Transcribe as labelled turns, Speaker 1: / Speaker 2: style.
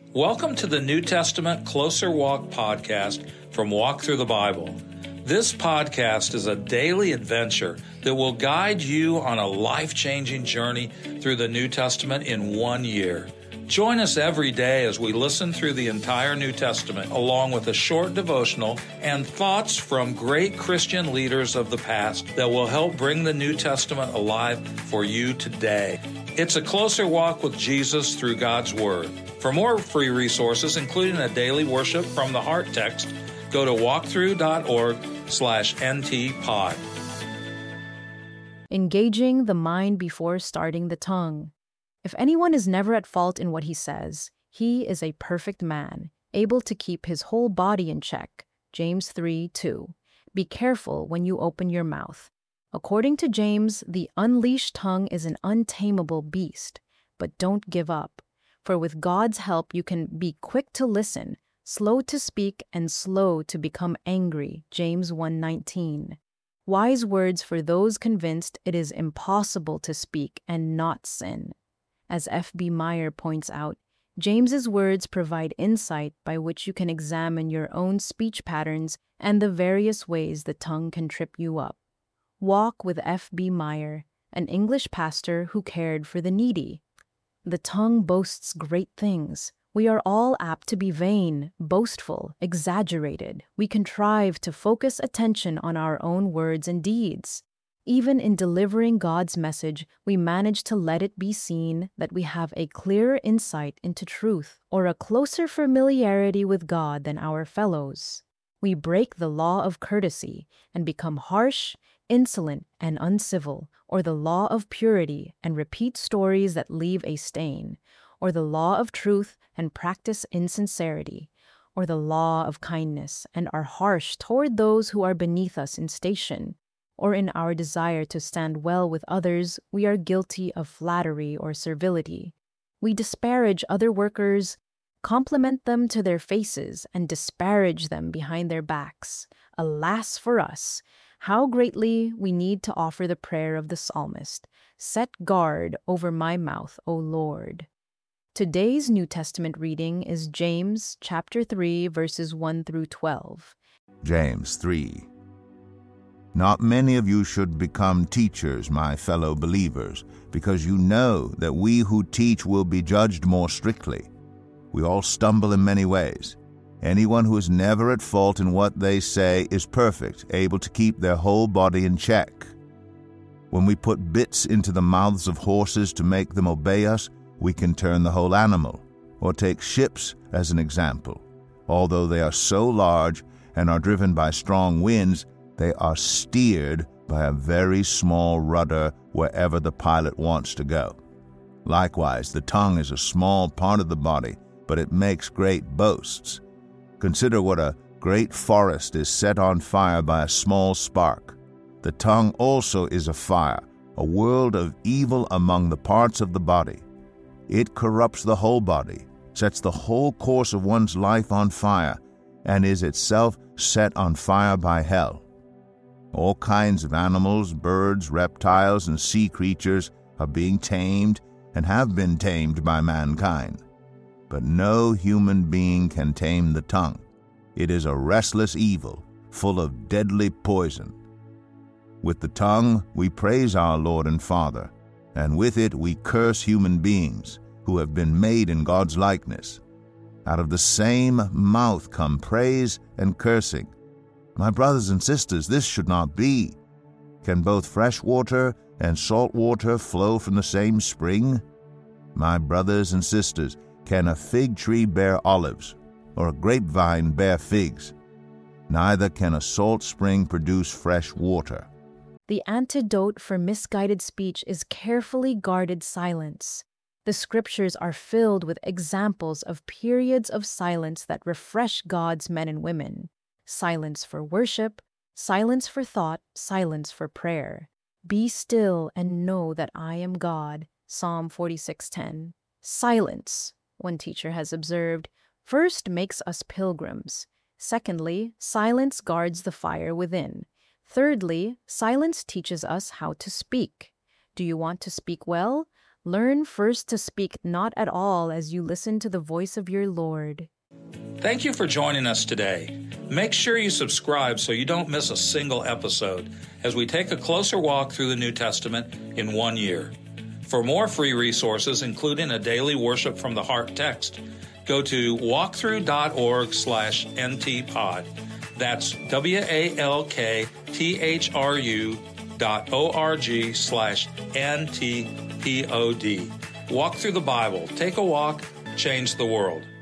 Speaker 1: Welcome to the New Testament Closer Walk podcast from Walk Through the Bible. This podcast is a daily adventure that will guide you on a life-changing journey through the New Testament in 1 year. Join us every day as we listen through the entire New Testament, along with a short devotional and thoughts from great Christian leaders of the past that will help bring the New Testament alive for you today. It's a closer walk with Jesus through God's Word. For more free resources, including a daily worship from the Heart text, go to walkthrough.org/ntpod.
Speaker 2: Engaging the mind before starting the tongue. If anyone is never at fault in what he says, he is a perfect man, able to keep his whole body in check. James 3:2. Be careful when you open your mouth. According to James, the unleashed tongue is an untamable beast, but don't give up. For with God's help, you can be quick to listen, slow to speak, and slow to become angry. James 1:19. Wise words for those convinced it is impossible to speak and not sin. As F.B. Meyer points out, James's words provide insight by which you can examine your own speech patterns and the various ways the tongue can trip you up. Walk with F.B. Meyer, an English pastor who cared for the needy. The tongue boasts great things. We are all apt to be vain, boastful, exaggerated. We contrive to focus attention on our own words and deeds. Even in delivering God's message, we manage to let it be seen that we have a clearer insight into truth or a closer familiarity with God than our fellows. We break the law of courtesy and become harsh, insolent, and uncivil, or the law of purity and repeat stories that leave a stain, or the law of truth and practice insincerity, or the law of kindness and are harsh toward those who are beneath us in station, or in our desire to stand well with others, we are guilty of flattery or servility. We disparage other workers, compliment them to their faces, and disparage them behind their backs. Alas for us! How greatly we need to offer the prayer of the psalmist, "Set guard over my mouth, O Lord." Today's New Testament reading is James chapter 3, verses 1 through 12.
Speaker 3: James 3. Not many of you should become teachers, my fellow believers, because you know that we who teach will be judged more strictly. We all stumble in many ways. Anyone who is never at fault in what they say is perfect, able to keep their whole body in check. When we put bits into the mouths of horses to make them obey us, we can turn the whole animal. Or take ships as an example. Although they are so large and are driven by strong winds, they are steered by a very small rudder wherever the pilot wants to go. Likewise, the tongue is a small part of the body, but it makes great boasts. Consider what a great forest is set on fire by a small spark. The tongue also is a fire, a world of evil among the parts of the body. It corrupts the whole body, sets the whole course of one's life on fire, and is itself set on fire by hell. All kinds of animals, birds, reptiles, and sea creatures are being tamed and have been tamed by mankind. But no human being can tame the tongue. It is a restless evil, full of deadly poison. With the tongue we praise our Lord and Father, and with it we curse human beings who have been made in God's likeness. Out of the same mouth come praise and cursing. My brothers and sisters, this should not be. Can both fresh water and salt water flow from the same spring? My brothers and sisters, can a fig tree bear olives, or a grapevine bear figs? Neither can a salt spring produce fresh water.
Speaker 2: The antidote for misguided speech is carefully guarded silence. The scriptures are filled with examples of periods of silence that refresh God's men and women. Silence for worship, silence for thought, silence for prayer. Be still and know that I am God. Psalm 46:10. Silence, one teacher has observed, first makes us pilgrims. Secondly, silence guards the fire within. Thirdly, silence teaches us how to speak. Do you want to speak well? Learn first to speak not at all as you listen to the voice of your Lord.
Speaker 1: Thank you for joining us today. Make sure you subscribe so you don't miss a single episode as we take a closer walk through the New Testament in 1 year. For more free resources, including a daily Worship from the Heart text, go to walkthrough.org/ntpod. That's walktru.org/ntpod. Walk through the Bible. Take a walk, change the world.